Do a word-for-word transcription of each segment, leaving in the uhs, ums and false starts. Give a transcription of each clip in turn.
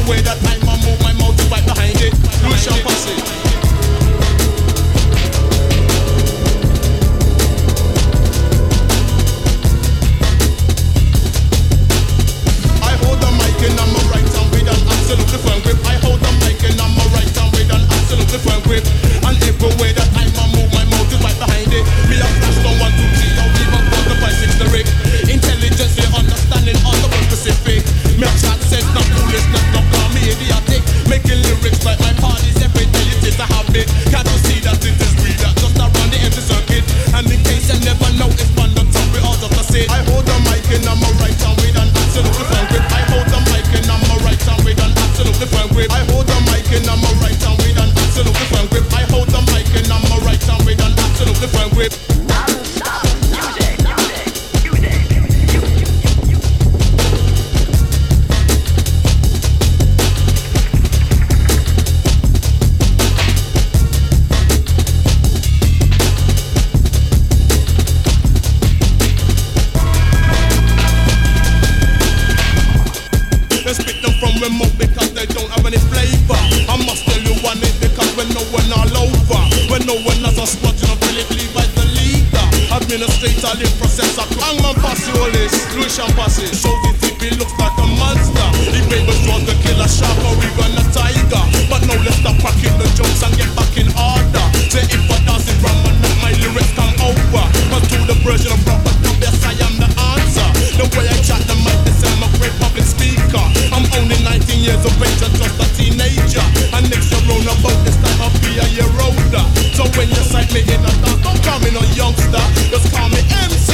way that I move my mouth right behind it. Lucian Posse. I hold the mic in my right hand with an absolutely firm grip. I hold the mic in my right hand with an absolutely firm grip. And every way that I move my mouth is right behind it. Me a flash down one, two, three, or even four, the five, six, the rig. Intelligence, understanding all the world Pacific. Me a chat sense, not foolishness, not call me idiotic. Making lyrics like my parties every day, it is a habit. Can't you see that it is real? That just around the empty circuit. And in case you never know, it's on the top, we all just a say. I hold the mic in my right hand with an absolutely firm grip. I hold the mic in my right hand with an absolutely firm grip. I hold the mic in my right hand with an absolutely firm grip. I hold the mic in my right hand with an absolutely firm grip. Remote because they don't have any flavor. I must tell you one is because when no one all over, when no one has a spot, you don't feel it, leave as the leader. Administrator, live processor, Hangman Posse, all this, Lucian Posse. Shows the T V looks like a monster. He favors draws the killer shark or even a tiger. But now let's stop cracking the jokes and get back in order. Say if I dance it wrong, and my lyrics come over. Cause to the version of proper dub, yes I am the answer. The way I chat the mic, they say I'm a great public speaker. I'm only nineteen years of age and just a teenager. And next year round about this time I'll be a year older. So when you sight me in a dark, don't call me no youngster. Just call me M C.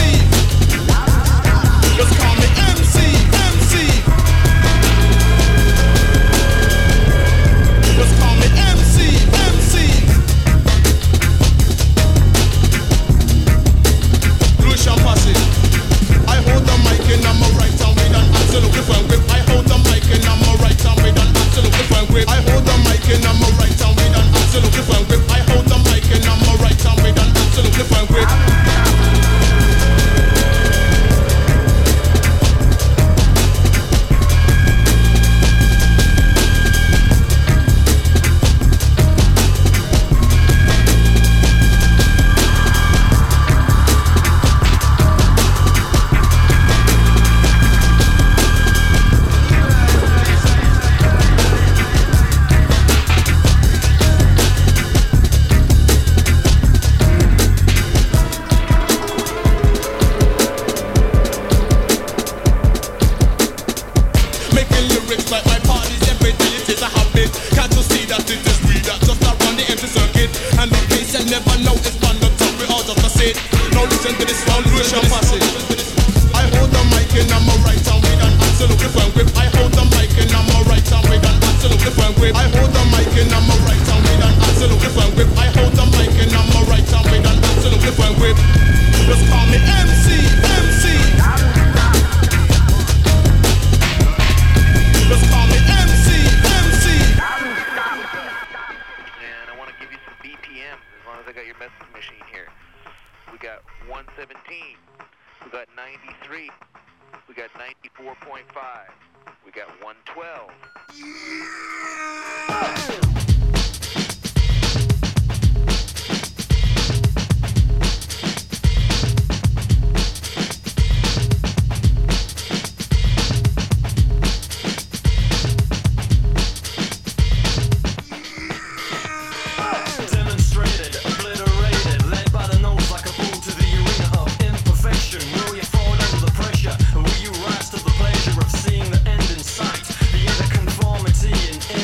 Just call me M C, M C. Just call me M C, M C. Lucian Posse. I hold the mic in my right hand with an absolutely firm grip. I hold the mic in my right hand with an absolutely firm grip. I hold the mic in my right hand with an absolutely firm grip. I hold the mic in my right hand with an absolutely firm grip. Will you rise to the pleasure of seeing the end in sight? The other conformity in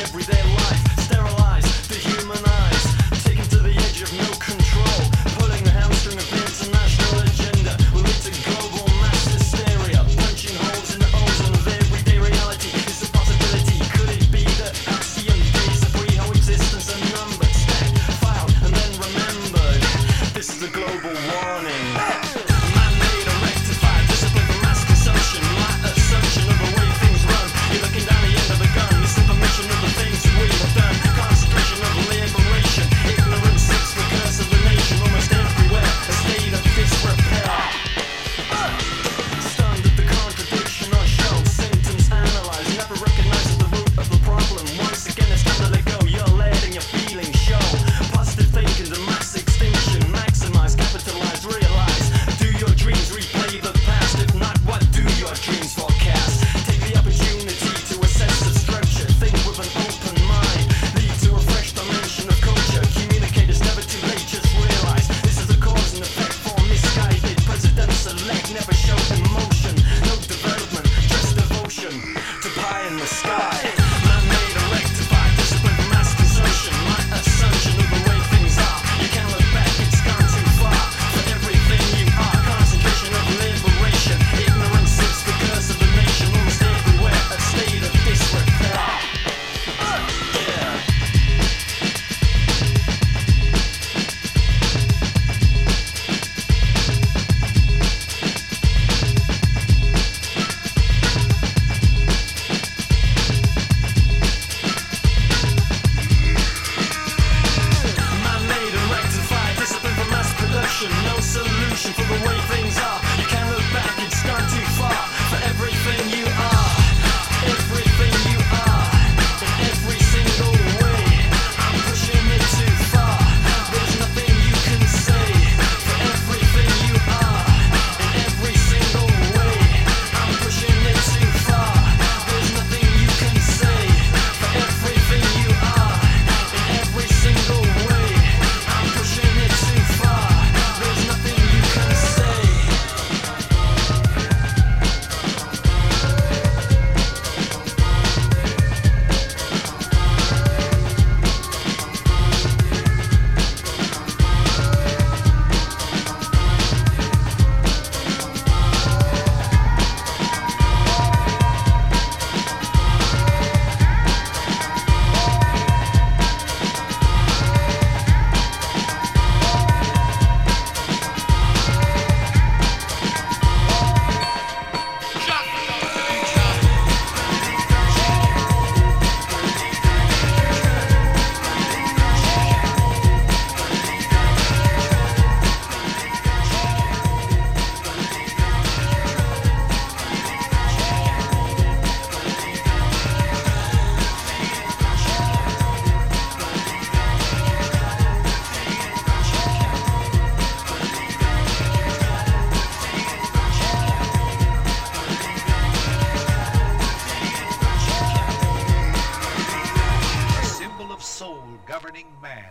of soul governing man.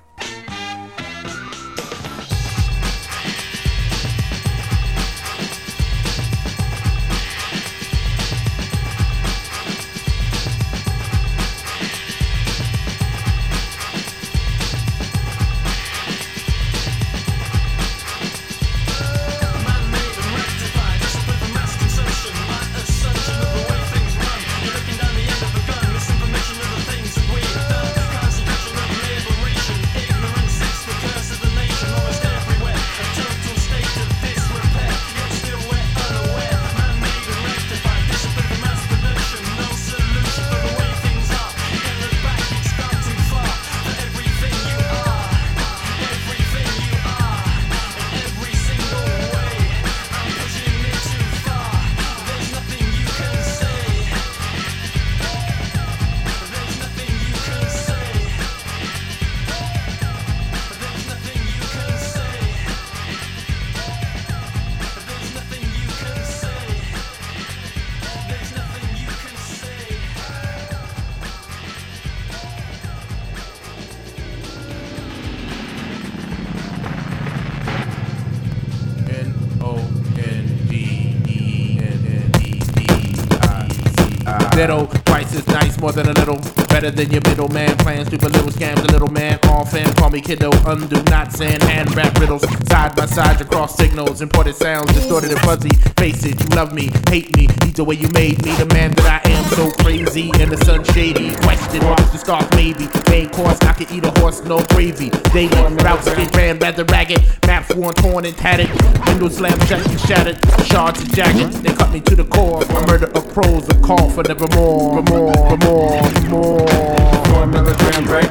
Little price is nice, more than a little. Better than your middleman. Plans, stupid little scams, a little man. All fan, call me kiddo. Undo, not sand, hand rap riddles. Side by side, across signals. Imported sounds, distorted and fuzzy. Face it, you love me, hate me. Either way you made me the man that I am. So crazy, and the sun shady. Question marks, the start maybe. Main course, I could eat a horse, no gravy. Daily, routes get ran, rather ragged. Maps worn, torn and tattered. Windows slammed shut and shattered. Shards and jagged, they cut me to the core. A murder of crows, a call for nevermore. For more, for more, for more. For another grand break.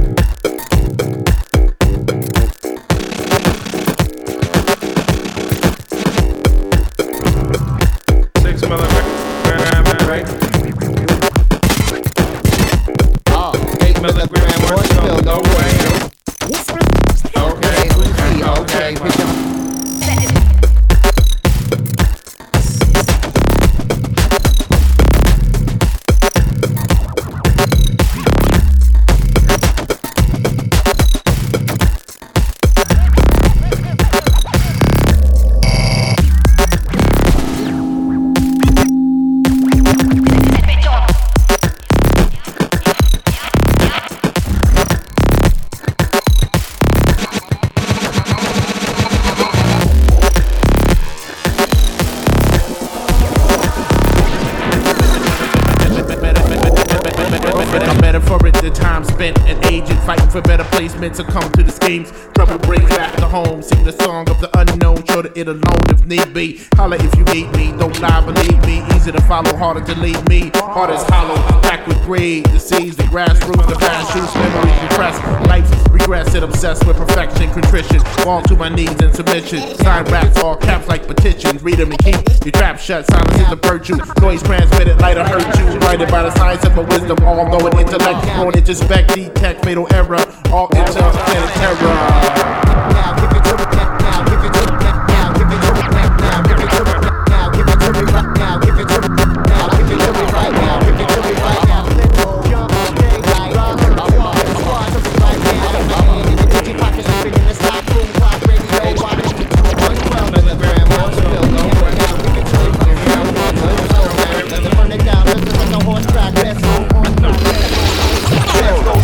Six milligram break. Oh, eight milligram worth still no way. Okay, Uzi, okay, pick up. For better placement to come to the schemes. Trouble brings back to home. Sing the song of the unknown. Show to it alone if need be. Holla if you need me. Don't lie, believe me. Easy to follow, harder to lead me. Heart is hollow, back with grade. The seeds, the grassroots, the fast shoots. Memories repressed. Life's regrets and obsessed with perfection, contrition. Fall to my knees in submission. Sign raps, all caps like petitions. Read them and keep your trap shut. Silence is a virtue. Noise transmitted, lighter hurt you. Blinded by the science of my wisdom. All knowing intellect. Thrown into spec, detect fatal error. All into planet terror. Now give it to me, now give it to me, now give it to me, now give it to me, now give it to me right now, give it to me, now give it to me right now, give it to me right now. Jump, stay, right, rock, rock, squad, something right now. In the digit pocket, something in the stock room, clock, radio, watch. one twelve milligram, one still no way. Now give it to me right now, let's burn it down, let's run the horse track, let's go on track, let's go.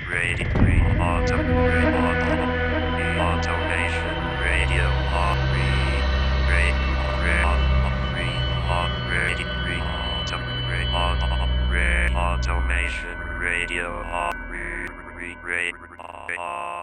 radio, auto, automation radio, automation radio,